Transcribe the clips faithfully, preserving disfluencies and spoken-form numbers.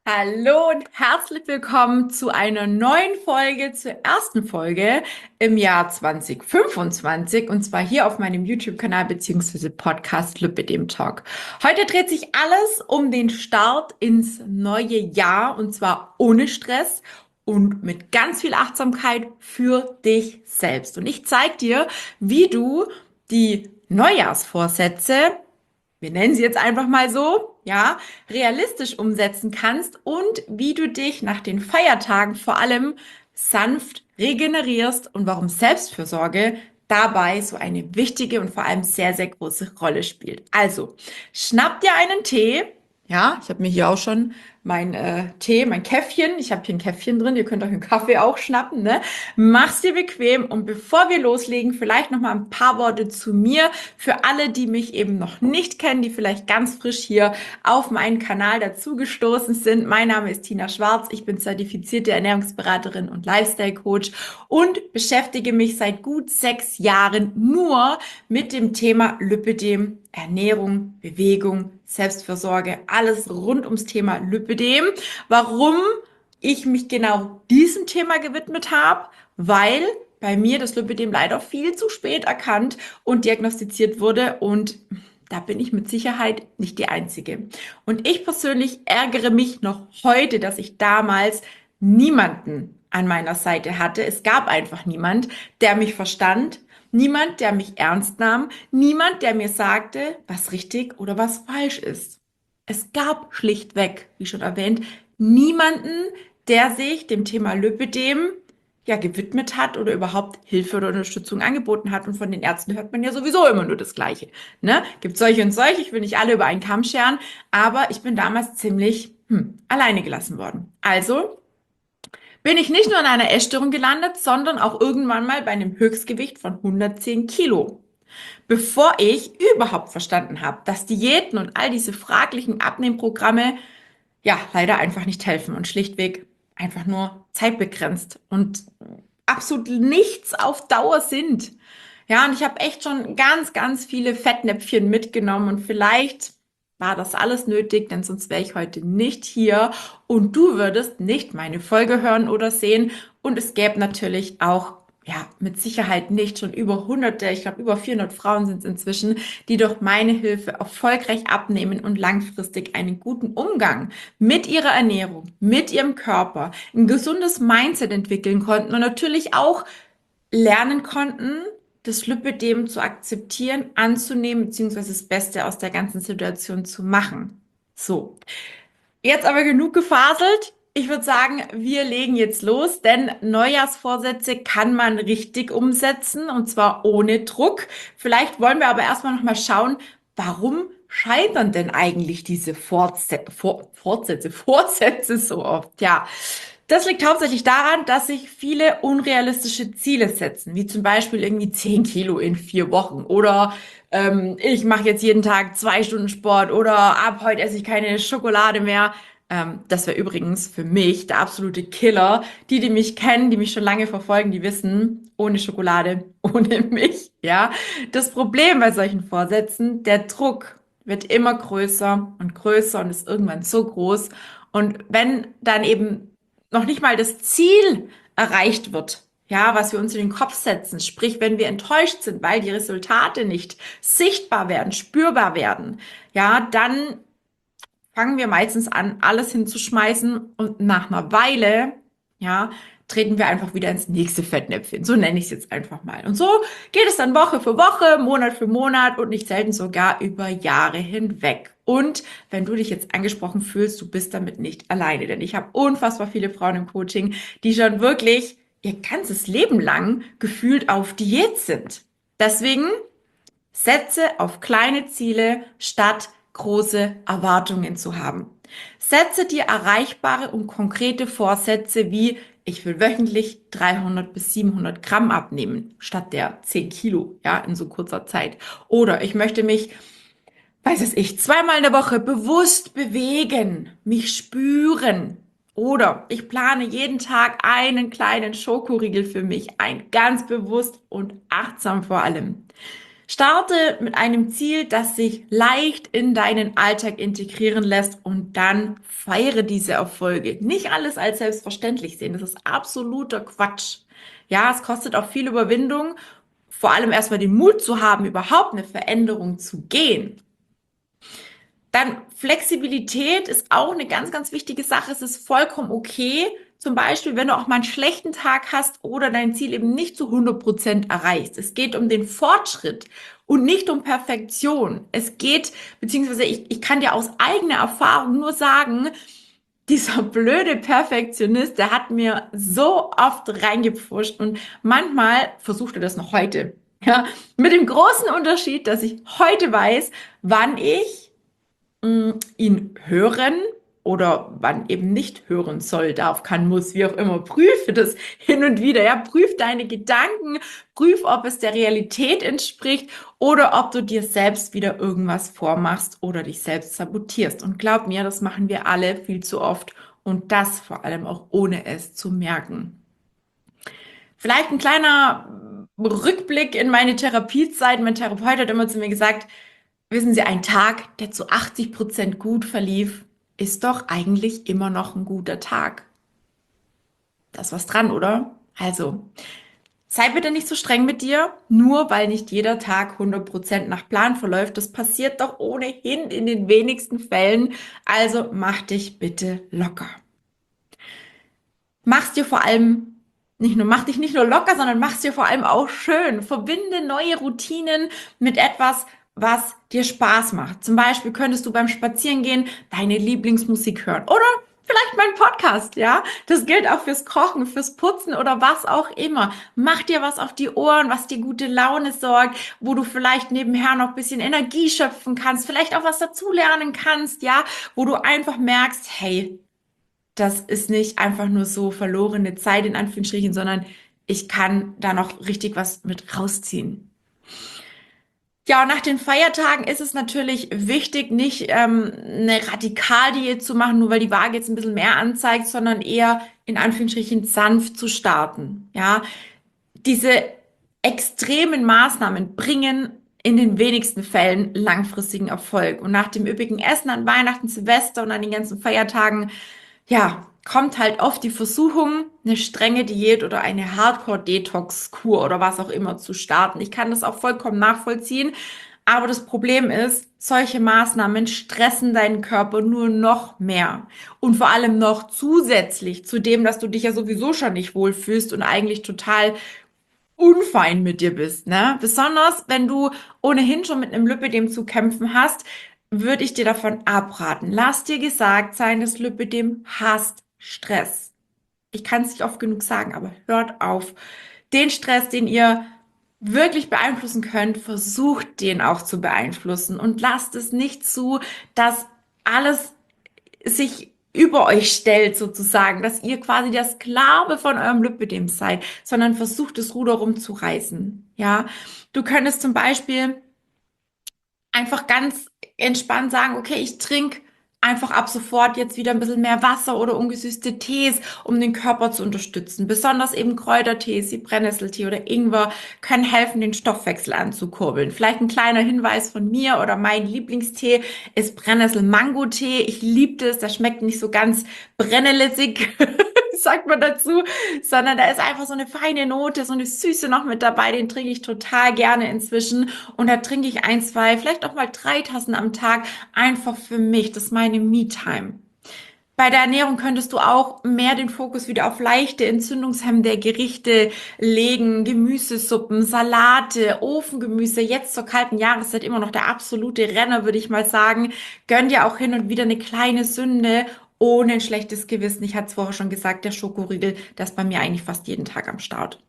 Hallo und herzlich willkommen zu einer neuen Folge, zur ersten Folge im Jahr zwanzig fünfundzwanzig, und zwar hier auf meinem YouTube-Kanal bzw. Podcast Lipidem Talk. Heute dreht sich alles um den Start ins neue Jahr, und zwar ohne Stress und mit ganz viel Achtsamkeit für dich selbst. Und ich zeige dir, wie du die Neujahrsvorsätze, wir nennen sie jetzt einfach mal so, ja, realistisch umsetzen kannst und wie du dich nach den Feiertagen vor allem sanft regenerierst und warum Selbstfürsorge dabei so eine wichtige und vor allem sehr, sehr große Rolle spielt. Also, schnapp dir einen Tee. Ja, ich habe mir hier auch schon mein äh, Tee, mein Käffchen. Ich habe hier ein Käffchen drin. Ihr könnt euch einen Kaffee auch schnappen, ne? Mach's dir bequem. Und bevor wir loslegen, vielleicht noch mal ein paar Worte zu mir für alle, die mich eben noch nicht kennen, die vielleicht ganz frisch hier auf meinen Kanal dazugestoßen sind. Mein Name ist Tina Schwarz. Ich bin zertifizierte Ernährungsberaterin und Lifestyle Coach und beschäftige mich seit gut sechs Jahren nur mit dem Thema Lipidem, Ernährung, Bewegung, Selbstfürsorge, alles rund ums Thema Lipidem. Warum ich mich genau diesem Thema gewidmet habe? Weil bei mir das Lipidem leider viel zu spät erkannt und diagnostiziert wurde, und da bin ich mit Sicherheit nicht die Einzige. Und ich persönlich ärgere mich noch heute, dass ich damals niemanden an meiner Seite hatte. Es gab einfach niemand, der mich verstand. Niemand, der mich ernst nahm, niemand, der mir sagte, was richtig oder was falsch ist. Es gab schlichtweg, wie schon erwähnt, niemanden, der sich dem Thema Lipidem ja gewidmet hat oder überhaupt Hilfe oder Unterstützung angeboten hat. Und von den Ärzten hört man ja sowieso immer nur das Gleiche. Ne? Gibt solche und solche, ich will nicht alle über einen Kamm scheren, aber ich bin damals ziemlich hm, alleine gelassen worden. Also bin ich nicht nur in einer Essstörung gelandet, sondern auch irgendwann mal bei einem Höchstgewicht von hundertzehn Kilo. Bevor ich überhaupt verstanden habe, dass Diäten und all diese fraglichen Abnehmprogramme ja leider einfach nicht helfen und schlichtweg einfach nur zeitbegrenzt und absolut nichts auf Dauer sind. Ja, und ich habe echt schon ganz, ganz viele Fettnäpfchen mitgenommen, und vielleicht war das alles nötig, denn sonst wäre ich heute nicht hier und du würdest nicht meine Folge hören oder sehen, und es gäbe natürlich auch ja, mit Sicherheit nicht schon über hunderte, ich glaube über vierhundert Frauen sind es inzwischen, die durch meine Hilfe erfolgreich abnehmen und langfristig einen guten Umgang mit ihrer Ernährung, mit ihrem Körper, ein gesundes Mindset entwickeln konnten und natürlich auch lernen konnten, das Lipidem zu akzeptieren, anzunehmen, beziehungsweise das Beste aus der ganzen Situation zu machen. So, jetzt aber genug gefaselt. Ich würde sagen, wir legen jetzt los, denn Neujahrsvorsätze kann man richtig umsetzen, und zwar ohne Druck. Vielleicht wollen wir aber erstmal noch mal schauen, warum scheitern denn eigentlich diese Fortse For Fortsätze, Vorsätze so oft? Ja, das liegt hauptsächlich daran, dass sich viele unrealistische Ziele setzen, wie zum Beispiel irgendwie zehn Kilo in vier Wochen oder ähm, ich mache jetzt jeden Tag zwei Stunden Sport oder ab heute esse ich keine Schokolade mehr. Ähm, das wäre übrigens für mich der absolute Killer. Die, die mich kennen, die mich schon lange verfolgen, die wissen, ohne Schokolade, ohne mich, ja. Das Problem bei solchen Vorsätzen, der Druck wird immer größer und größer und ist irgendwann so groß. Und wenn dann eben noch nicht mal das Ziel erreicht wird, ja, was wir uns in den Kopf setzen, sprich, wenn wir enttäuscht sind, weil die Resultate nicht sichtbar werden, spürbar werden, ja, dann fangen wir meistens an, alles hinzuschmeißen, und nach einer Weile, ja, treten wir einfach wieder ins nächste Fettnäpfchen. So nenne ich es jetzt einfach mal. Und so geht es dann Woche für Woche, Monat für Monat und nicht selten sogar über Jahre hinweg. Und wenn du dich jetzt angesprochen fühlst, du bist damit nicht alleine, denn ich habe unfassbar viele Frauen im Coaching, die schon wirklich ihr ganzes Leben lang gefühlt auf Diät sind. Deswegen setze auf kleine Ziele statt große Erwartungen zu haben. Setze dir erreichbare und konkrete Vorsätze wie: ich will wöchentlich dreihundert bis siebenhundert Gramm abnehmen, statt der zehn Kilo, ja, in so kurzer Zeit. Oder ich möchte mich, weiß es ich, zweimal in der Woche bewusst bewegen, mich spüren. Oder ich plane jeden Tag einen kleinen Schokoriegel für mich ein, ganz bewusst und achtsam vor allem. Starte mit einem Ziel, das sich leicht in deinen Alltag integrieren lässt und dann feiere diese Erfolge. Nicht alles als selbstverständlich sehen, das ist absoluter Quatsch. Ja, es kostet auch viel Überwindung, vor allem erstmal den Mut zu haben, überhaupt eine Veränderung zu gehen. Dann Flexibilität ist auch eine ganz, ganz wichtige Sache. Es ist vollkommen okay, zum Beispiel, wenn du auch mal einen schlechten Tag hast oder dein Ziel eben nicht zu hundert Prozent erreichst. Es geht um den Fortschritt und nicht um Perfektion. Es geht, beziehungsweise ich, ich kann dir aus eigener Erfahrung nur sagen, dieser blöde Perfektionist, der hat mir so oft reingepfuscht und manchmal versucht er das noch heute. Ja, mit dem großen Unterschied, dass ich heute weiß, wann ich mh, ihn hören oder wann eben nicht hören soll, darf, kann, muss, wie auch immer. Prüfe das hin und wieder. Ja, prüf deine Gedanken, prüf, ob es der Realität entspricht oder ob du dir selbst wieder irgendwas vormachst oder dich selbst sabotierst. Und glaub mir, das machen wir alle viel zu oft und das vor allem auch ohne es zu merken. Vielleicht ein kleiner Rückblick in meine Therapiezeit. Mein Therapeut hat immer zu mir gesagt, wissen Sie, ein Tag, der zu achtzig Prozent gut verlief, ist doch eigentlich immer noch ein guter Tag. Da ist was dran, oder? Also, sei bitte nicht so streng mit dir, nur weil nicht jeder Tag hundert Prozent nach Plan verläuft. Das passiert doch ohnehin in den wenigsten Fällen. Also mach dich bitte locker. Mach's dir vor allem nicht nur, mach dich nicht nur locker, sondern mach's dir vor allem auch schön. Verbinde neue Routinen mit etwas, was dir Spaß macht. Zum Beispiel könntest du beim Spazierengehen deine Lieblingsmusik hören oder vielleicht mein Podcast, ja? Das gilt auch fürs Kochen, fürs Putzen oder was auch immer. Mach dir was auf die Ohren, was dir gute Laune sorgt, wo du vielleicht nebenher noch ein bisschen Energie schöpfen kannst, vielleicht auch was dazulernen kannst, ja? Wo du einfach merkst, hey, das ist nicht einfach nur so verlorene Zeit in Anführungsstrichen, sondern ich kann da noch richtig was mit rausziehen. Ja, und nach den Feiertagen ist es natürlich wichtig, nicht ähm, eine Radikaldiät zu machen, nur weil die Waage jetzt ein bisschen mehr anzeigt, sondern eher in Anführungsstrichen sanft zu starten. Ja, diese extremen Maßnahmen bringen in den wenigsten Fällen langfristigen Erfolg. Und nach dem üppigen Essen an Weihnachten, Silvester und an den ganzen Feiertagen, ja, kommt halt oft die Versuchung, eine strenge Diät oder eine Hardcore-Detox-Kur oder was auch immer zu starten. Ich kann das auch vollkommen nachvollziehen. Aber das Problem ist, solche Maßnahmen stressen deinen Körper nur noch mehr. Und vor allem noch zusätzlich zu dem, dass du dich ja sowieso schon nicht wohlfühlst und eigentlich total unfein mit dir bist, ne? Besonders wenn du ohnehin schon mit einem Lipödem zu kämpfen hast, würde ich dir davon abraten. Lass dir gesagt sein, das Lipödem hasst Stress. Ich kann es nicht oft genug sagen, aber hört auf. Den Stress, den ihr wirklich beeinflussen könnt, versucht den auch zu beeinflussen und lasst es nicht zu, dass alles sich über euch stellt sozusagen, dass ihr quasi der Sklave von eurem Lipödem seid, sondern versucht das Ruder rumzureißen. Ja, du könntest zum Beispiel einfach ganz entspannt sagen, okay, ich trinke einfach ab sofort jetzt wieder ein bisschen mehr Wasser oder ungesüßte Tees, um den Körper zu unterstützen. Besonders eben Kräutertees wie Brennnesseltee oder Ingwer können helfen, den Stoffwechsel anzukurbeln. Vielleicht ein kleiner Hinweis von mir oder mein Lieblingstee ist Brennnessel-Mango-Tee. Ich liebe das, der schmeckt nicht so ganz brennneselig, sagt man dazu, sondern da ist einfach so eine feine Note, so eine Süße noch mit dabei. Den trinke ich total gerne inzwischen und da trinke ich ein, zwei, vielleicht auch mal drei Tassen am Tag einfach für mich. Das ist meine Me-Time. Bei der Ernährung könntest du auch mehr den Fokus wieder auf leichte, entzündungshemmende Gerichte legen, Gemüsesuppen, Salate, Ofengemüse, jetzt zur kalten Jahreszeit immer noch der absolute Renner, würde ich mal sagen. Gönn dir auch hin und wieder eine kleine Sünde ohne ein schlechtes Gewissen. Ich hatte es vorher schon gesagt, der Schokoriegel, der ist bei mir eigentlich fast jeden Tag am Start.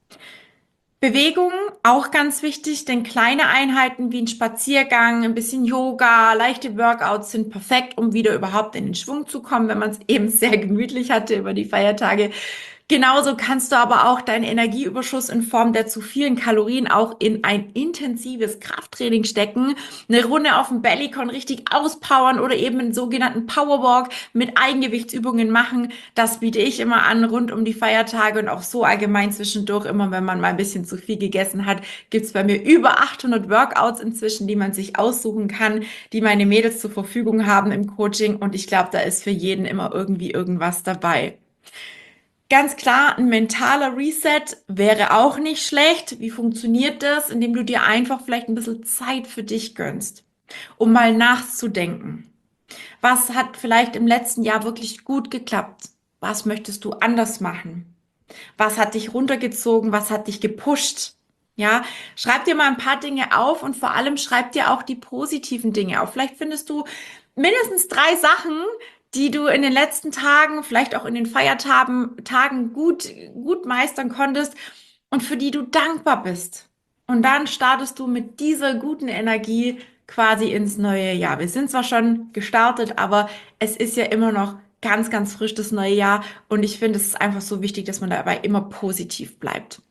Bewegung, auch ganz wichtig, denn kleine Einheiten wie ein Spaziergang, ein bisschen Yoga, leichte Workouts sind perfekt, um wieder überhaupt in den Schwung zu kommen, wenn man es eben sehr gemütlich hatte über die Feiertage. Genauso kannst du aber auch deinen Energieüberschuss in Form der zu vielen Kalorien auch in ein intensives Krafttraining stecken, eine Runde auf dem Bellycon richtig auspowern oder eben einen sogenannten Powerwalk mit Eigengewichtsübungen machen. Das biete ich immer an rund um die Feiertage und auch so allgemein zwischendurch. Immer wenn man mal ein bisschen zu viel gegessen hat, gibt's bei mir über achthundert Workouts inzwischen, die man sich aussuchen kann, die meine Mädels zur Verfügung haben im Coaching. Und ich glaube, da ist für jeden immer irgendwie irgendwas dabei. Ganz klar, ein mentaler Reset wäre auch nicht schlecht. Wie funktioniert das? Indem du dir einfach vielleicht ein bisschen Zeit für dich gönnst, um mal nachzudenken. Was hat vielleicht im letzten Jahr wirklich gut geklappt? Was möchtest du anders machen? Was hat dich runtergezogen? Was hat dich gepusht? Ja, schreib dir mal ein paar Dinge auf und vor allem schreib dir auch die positiven Dinge auf. Vielleicht findest du mindestens drei Sachen, die du in den letzten Tagen, vielleicht auch in den Feiertagen Tagen gut, gut meistern konntest und für die du dankbar bist. Und dann startest du mit dieser guten Energie quasi ins neue Jahr. Wir sind zwar schon gestartet, aber es ist ja immer noch ganz, ganz frisch das neue Jahr. Und ich finde, es ist einfach so wichtig, dass man dabei immer positiv bleibt.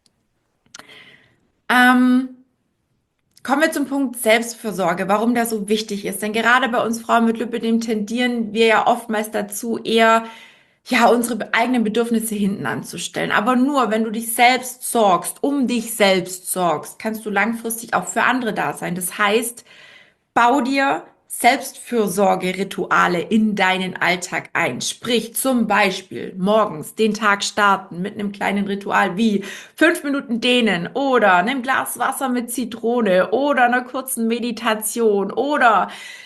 Ähm, Kommen wir zum Punkt Selbstfürsorge, warum der so wichtig ist. Denn gerade bei uns Frauen mit Lipödem tendieren wir ja oftmals dazu, eher ja, unsere eigenen Bedürfnisse hinten anzustellen. Aber nur, wenn du dich selbst sorgst, um dich selbst sorgst, kannst du langfristig auch für andere da sein. Das heißt, bau dir Selbstfürsorgerituale in deinen Alltag ein. Sprich zum Beispiel morgens den Tag starten mit einem kleinen Ritual wie fünf Minuten dehnen oder einem Glas Wasser mit Zitrone oder einer kurzen Meditation oder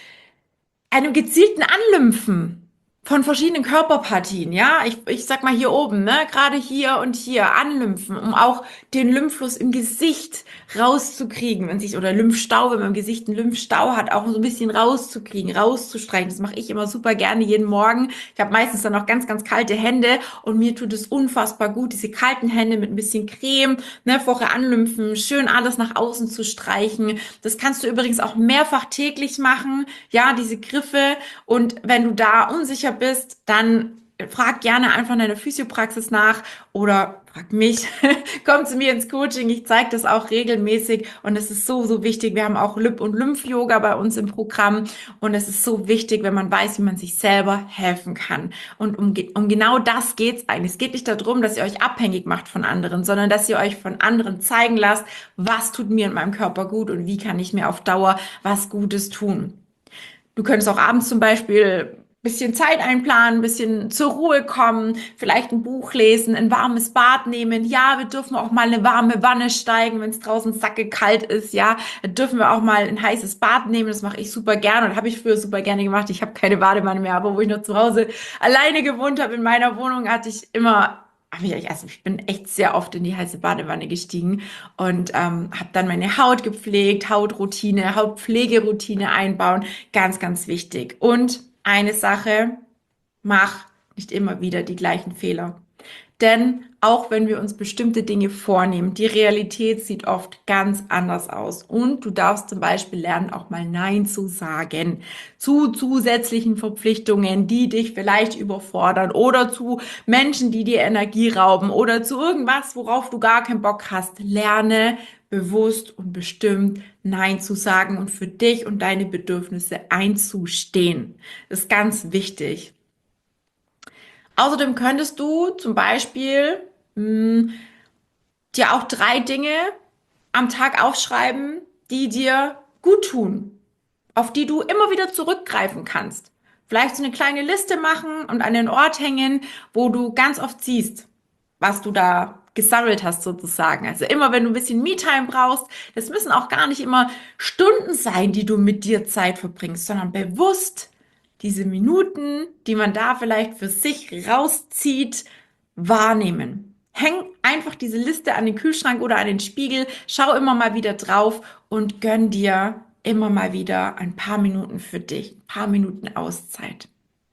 einem gezielten Anlümpfen von verschiedenen Körperpartien, ja, ich, ich sag mal hier oben, ne, gerade hier und hier anlümpfen, um auch den Lymphfluss im Gesicht rauszukriegen, wenn sich, oder Lymphstau, wenn man im Gesicht einen Lymphstau hat, auch so ein bisschen rauszukriegen, rauszustreichen. Das mache ich immer super gerne jeden Morgen. Ich habe meistens dann noch ganz, ganz kalte Hände und mir tut es unfassbar gut, diese kalten Hände mit ein bisschen Creme, ne, vorher anlümpfen, schön alles nach außen zu streichen. Das kannst du übrigens auch mehrfach täglich machen, ja, diese Griffe. Und wenn du da unsicher bist, dann frag gerne einfach in deiner Physiopraxis nach oder frag mich, komm zu mir ins Coaching, ich zeige das auch regelmäßig und es ist so, so wichtig. Wir haben auch Lip- und Lymph-Yoga bei uns im Programm und es ist so wichtig, wenn man weiß, wie man sich selber helfen kann. Und um, um genau das geht's eigentlich. Es geht nicht darum, dass ihr euch abhängig macht von anderen, sondern dass ihr euch von anderen zeigen lasst, was tut mir in meinem Körper gut und wie kann ich mir auf Dauer was Gutes tun. Du könntest auch abends zum Beispiel ein bisschen Zeit einplanen, ein bisschen zur Ruhe kommen, vielleicht ein Buch lesen, ein warmes Bad nehmen. Ja, wir dürfen auch mal eine warme Wanne steigen, wenn es draußen sackekalt ist. Ja, da dürfen wir auch mal ein heißes Bad nehmen. Das mache ich super gerne und habe ich früher super gerne gemacht. Ich habe keine Badewanne mehr, aber wo ich noch zu Hause alleine gewohnt habe in meiner Wohnung, hatte ich immer hab ich, also ich bin echt sehr oft in die heiße Badewanne gestiegen und ähm, habe dann meine Haut gepflegt, Hautroutine, Hautpflegeroutine einbauen. Ganz, ganz wichtig. Und eine Sache, mach nicht immer wieder die gleichen Fehler. Denn auch wenn wir uns bestimmte Dinge vornehmen, die Realität sieht oft ganz anders aus. Und du darfst zum Beispiel lernen, auch mal Nein zu sagen zu zusätzlichen Verpflichtungen, die dich vielleicht überfordern oder zu Menschen, die dir Energie rauben oder zu irgendwas, worauf du gar keinen Bock hast. Lerne bewusst und bestimmt Nein zu sagen und für dich und deine Bedürfnisse einzustehen. Das ist ganz wichtig. Außerdem könntest du zum Beispiel mh, dir auch drei Dinge am Tag aufschreiben, die dir gut tun, auf die du immer wieder zurückgreifen kannst. Vielleicht so eine kleine Liste machen und an den Ort hängen, wo du ganz oft siehst, was du da gesammelt hast sozusagen. Also immer, wenn du ein bisschen Me-Time brauchst, das müssen auch gar nicht immer Stunden sein, die du mit dir Zeit verbringst, sondern bewusst diese Minuten, die man da vielleicht für sich rauszieht, wahrnehmen. Häng einfach diese Liste an den Kühlschrank oder an den Spiegel, schau immer mal wieder drauf und gönn dir immer mal wieder ein paar Minuten für dich, ein paar Minuten Auszeit.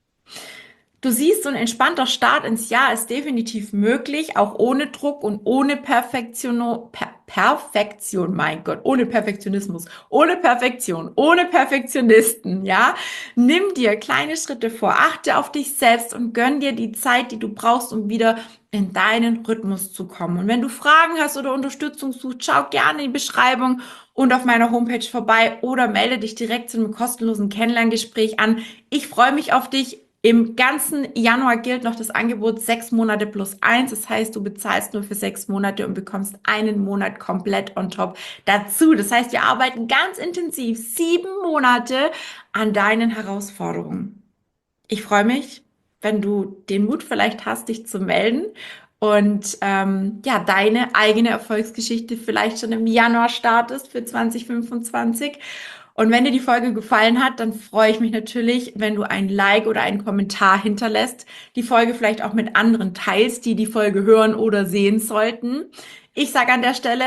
Du siehst, so ein entspannter Start ins Jahr ist definitiv möglich, auch ohne Druck und ohne Perfektiono, per, Perfektion, mein Gott, ohne Perfektionismus, ohne Perfektion, ohne Perfektionisten, ja. Nimm dir kleine Schritte vor, achte auf dich selbst und gönn dir die Zeit, die du brauchst, um wieder in deinen Rhythmus zu kommen. Und wenn du Fragen hast oder Unterstützung suchst, schau gerne in die Beschreibung und auf meiner Homepage vorbei oder melde dich direkt zu einem kostenlosen Kennenlerngespräch an. Ich freue mich auf dich. Im ganzen Januar gilt noch das Angebot sechs Monate plus eins. Das heißt, du bezahlst nur für sechs Monate und bekommst einen Monat komplett on top dazu. Das heißt, wir arbeiten ganz intensiv sieben Monate an deinen Herausforderungen. Ich freue mich, wenn du den Mut vielleicht hast, dich zu melden und ähm, ja, deine eigene Erfolgsgeschichte vielleicht schon im Januar startest für zwanzig fünfundzwanzig. Und wenn dir die Folge gefallen hat, dann freue ich mich natürlich, wenn du ein Like oder einen Kommentar hinterlässt, die Folge vielleicht auch mit anderen teilst, die die Folge hören oder sehen sollten. Ich sage an der Stelle,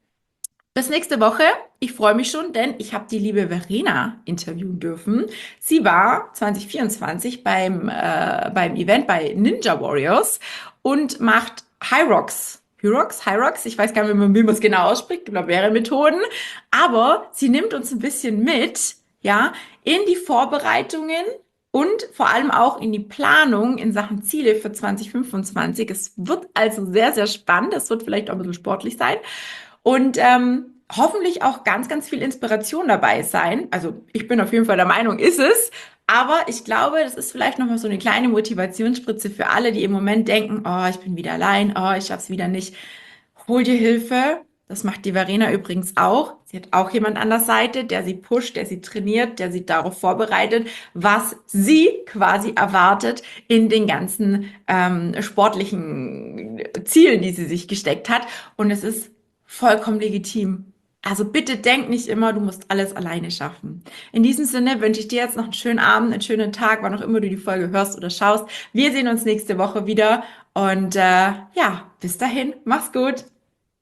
bis nächste Woche. Ich freue mich schon, denn ich habe die liebe Verena interviewen dürfen. Sie war zwanzig vierundzwanzig beim, äh, beim Event bei Ninja Warriors und macht High Rocks. Hyrox, Hyrox, ich weiß gar nicht, wie man es genau ausspricht, gibt noch mehrere Methoden, aber sie nimmt uns ein bisschen mit, ja, in die Vorbereitungen und vor allem auch in die Planung in Sachen Ziele für zwanzig fünfundzwanzig. Es wird also sehr, sehr spannend, es wird vielleicht auch ein bisschen sportlich sein und ähm, hoffentlich auch ganz, ganz viel Inspiration dabei sein. Also ich bin auf jeden Fall der Meinung, ist es. Aber ich glaube, das ist vielleicht nochmal so eine kleine Motivationsspritze für alle, die im Moment denken, oh, ich bin wieder allein, oh, ich schaff's wieder nicht. Hol dir Hilfe. Das macht die Verena übrigens auch. Sie hat auch jemand an der Seite, der sie pusht, der sie trainiert, der sie darauf vorbereitet, was sie quasi erwartet in den ganzen ähm, sportlichen Zielen, die sie sich gesteckt hat. Und es ist vollkommen legitim. Also bitte denk nicht immer, du musst alles alleine schaffen. In diesem Sinne wünsche ich dir jetzt noch einen schönen Abend, einen schönen Tag, wann auch immer du die Folge hörst oder schaust. Wir sehen uns nächste Woche wieder und äh, ja, bis dahin, mach's gut.